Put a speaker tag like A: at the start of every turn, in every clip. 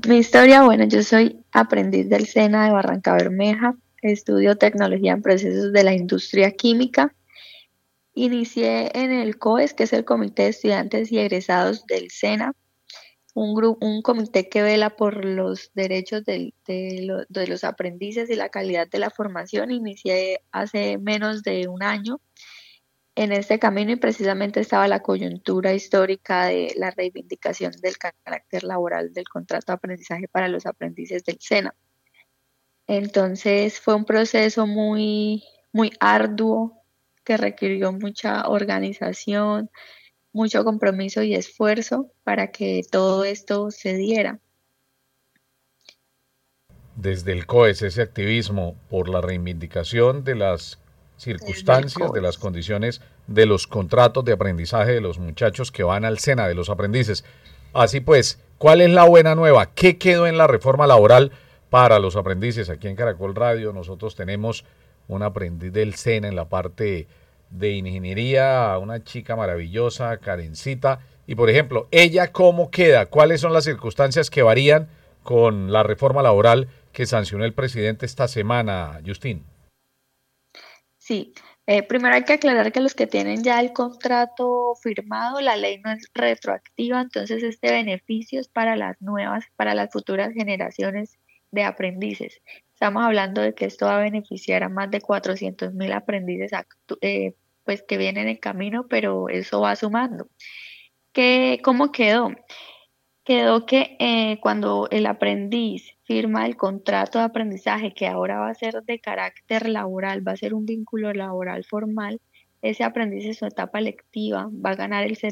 A: Mi historia, bueno, yo soy aprendiz del SENA de Barranca Bermeja, estudio tecnología en procesos de la industria química. Inicié en el COES, que es el Comité de Estudiantes y Egresados del SENA, un comité que vela por los derechos de los aprendices y la calidad de la formación. Inicié hace menos de un año en este camino y precisamente estaba la coyuntura histórica de la reivindicación del carácter laboral del contrato de aprendizaje para los aprendices del SENA. Entonces fue un proceso muy arduo que requirió mucha organización, mucho compromiso y esfuerzo para que todo esto se diera.
B: Desde el COES, ese activismo por la reivindicación de las circunstancias, de las condiciones de los contratos de aprendizaje de los muchachos que van al SENA, de los aprendices. Así pues, ¿cuál es la buena nueva? ¿Qué quedó en la reforma laboral para los aprendices? Aquí en Caracol Radio nosotros tenemos un aprendiz del SENA en la parte de ingeniería, una chica maravillosa, Karencita. Y por ejemplo, ¿ella cómo queda? ¿Cuáles son las circunstancias que varían con la reforma laboral que sancionó el presidente esta semana, Justin?
A: Sí, primero hay que aclarar que los que tienen ya el contrato firmado, la ley no es retroactiva, entonces este beneficio es para las nuevas, para las futuras generaciones de aprendices. Estamos hablando de que esto va a beneficiar a más de 400.000 aprendices pues que vienen en camino, pero eso va sumando. ¿Cómo quedó? Quedó que cuando el aprendiz firma el contrato de aprendizaje, que ahora va a ser de carácter laboral, va a ser un vínculo laboral formal, ese aprendiz en su etapa lectiva va a ganar el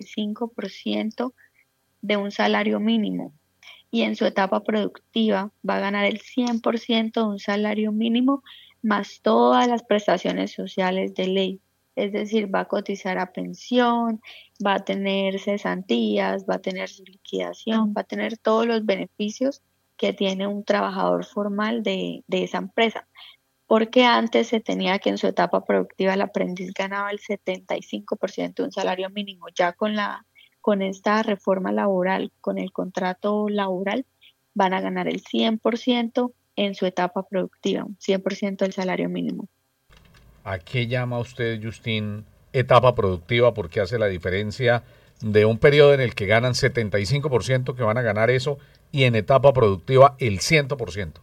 A: 75% de un salario mínimo y en su etapa productiva va a ganar el 100% de un salario mínimo más todas las prestaciones sociales de ley. Es decir, va a cotizar a pensión, va a tener cesantías, va a tener su liquidación, va a tener todos los beneficios que tiene un trabajador formal de esa empresa. Porque antes se tenía que en su etapa productiva el aprendiz ganaba el 75% de un salario mínimo. Ya con esta reforma laboral, con el contrato laboral, van a ganar el 100% en su etapa productiva, 100% del salario mínimo.
B: ¿A qué llama usted, Justin, etapa productiva? Porque hace la diferencia de un periodo en el que ganan 75% que van a ganar eso y en etapa productiva el 100%.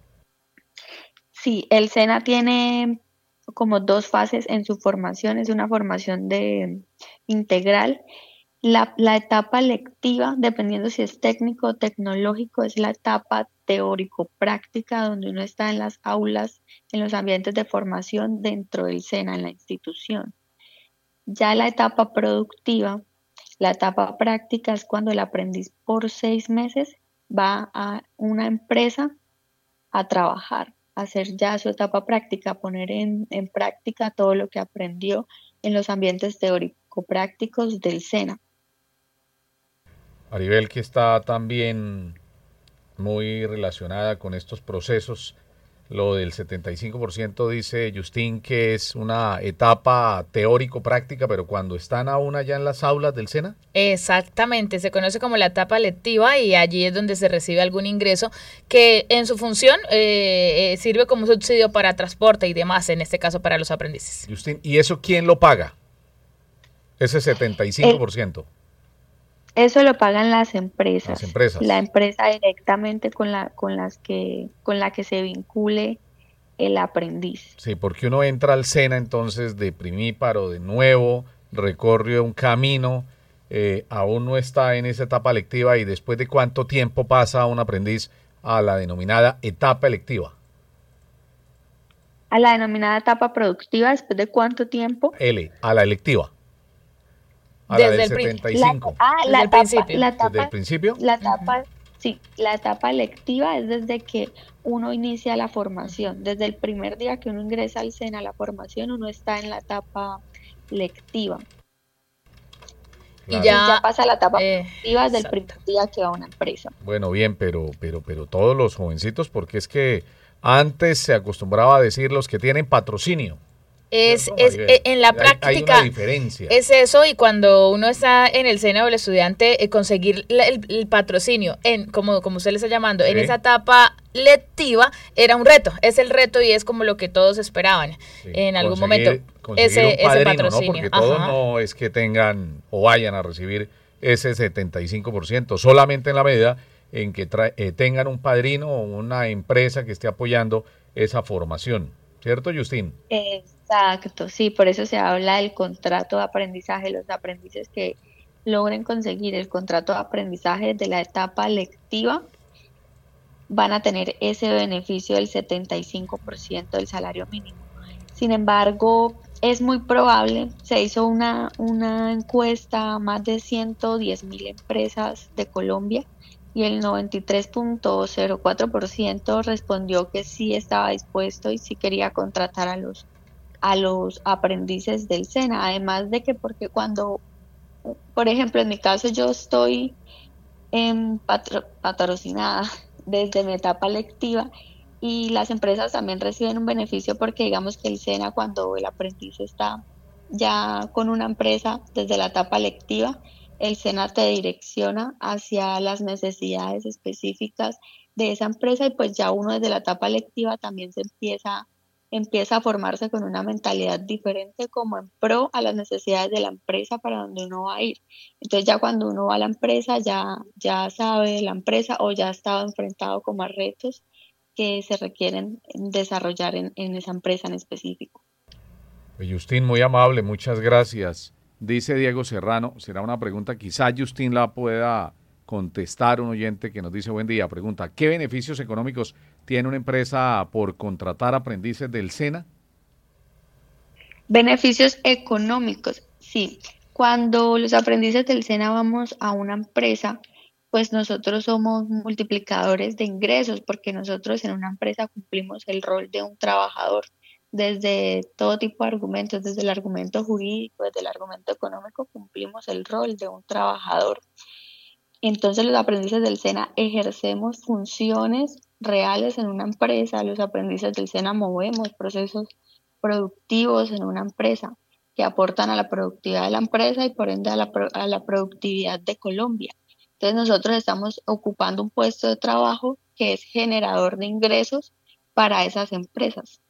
A: Sí, el SENA tiene como dos fases en su formación. Es una formación integral. La etapa lectiva, dependiendo si es técnico o tecnológico, es la etapa teórico-práctica donde uno está en las aulas, en los ambientes de formación dentro del SENA, en la institución. Ya la etapa productiva, la etapa práctica es cuando el aprendiz por 6 meses va a una empresa a trabajar, a hacer ya su etapa práctica, a poner en práctica todo lo que aprendió en los ambientes teórico-prácticos del SENA.
B: Aribel, que está también muy relacionada con estos procesos, lo del 75% dice Justin que es una etapa teórico-práctica, pero cuando están aún allá en las aulas del SENA.
C: Exactamente, se conoce como la etapa lectiva y allí es donde se recibe algún ingreso que en su función sirve como subsidio para transporte y demás, en este caso para los aprendices.
B: Justin, ¿y eso quién lo paga? Ese 75%.
A: Eso lo pagan las empresas.
B: Las empresas.
A: La empresa directamente con la que se vincule el aprendiz.
B: Sí, porque uno entra al SENA entonces de primíparo, de nuevo, recorre un camino, aún no está en esa etapa lectiva y después de cuánto tiempo pasa un aprendiz a la denominada etapa electiva.
A: A la denominada etapa productiva, ¿después de cuánto tiempo?
B: A la electiva.
C: Desde el
B: 75.
C: Desde el principio.
B: ¿Desde el principio?
A: Sí, la etapa lectiva es desde que uno inicia la formación. Desde el primer día que uno ingresa al SENA a la formación, uno está en la etapa lectiva.
C: Claro.
A: Y ya pasa a la etapa productiva desde el primer día que va a una empresa.
B: Bueno, bien, pero todos los jovencitos, porque es que antes se acostumbraba a decir los que tienen patrocinio.
C: En la práctica
B: hay una diferencia.
C: es eso, y cuando uno está en el SENA o el estudiante, conseguir el patrocinio, como usted le está llamando, en esa etapa lectiva, era un reto, es el reto y es como lo que todos esperaban en algún momento.
B: Ese patrocinio, ¿no? Porque todos
C: Ajá.
B: no es que tengan o vayan a recibir ese 75%, solamente en la medida en que tengan un padrino o una empresa que esté apoyando esa formación. ¿Cierto, Justin?
A: Exacto, sí, por eso se habla del contrato de aprendizaje. Los aprendices que logren conseguir el contrato de aprendizaje de la etapa lectiva van a tener ese beneficio del 75% del salario mínimo. Sin embargo, es muy probable, se hizo una encuesta a más de 110.000 empresas de Colombia y el 93.04% respondió que sí estaba dispuesto y sí quería contratar a los aprendices del SENA. Además de que porque cuando, por ejemplo, en mi caso yo estoy patrocinada desde mi etapa lectiva y las empresas también reciben un beneficio porque digamos que el SENA cuando el aprendiz está ya con una empresa desde la etapa lectiva, el SENA te direcciona hacia las necesidades específicas de esa empresa y pues ya uno desde la etapa lectiva también empieza a formarse con una mentalidad diferente como en pro a las necesidades de la empresa para donde uno va a ir. Entonces ya cuando uno va a la empresa ya sabe de la empresa o ya ha estado enfrentado como a retos que se requieren desarrollar en esa empresa en específico.
B: Justin, muy amable, muchas gracias. Dice Diego Serrano, será una pregunta, quizá Justin la pueda contestar, un oyente que nos dice buen día, pregunta, ¿qué beneficios económicos tiene una empresa por contratar aprendices del SENA?
A: Beneficios económicos, sí. Cuando los aprendices del SENA vamos a una empresa, pues nosotros somos multiplicadores de ingresos porque nosotros en una empresa cumplimos el rol de un trabajador desde todo tipo de argumentos, desde el argumento jurídico, desde el argumento económico, cumplimos el rol de un trabajador. Entonces los aprendices del SENA ejercemos funciones reales en una empresa, los aprendices del SENA movemos procesos productivos en una empresa que aportan a la productividad de la empresa y por ende a la productividad de Colombia. Entonces nosotros estamos ocupando un puesto de trabajo que es generador de ingresos para esas empresas.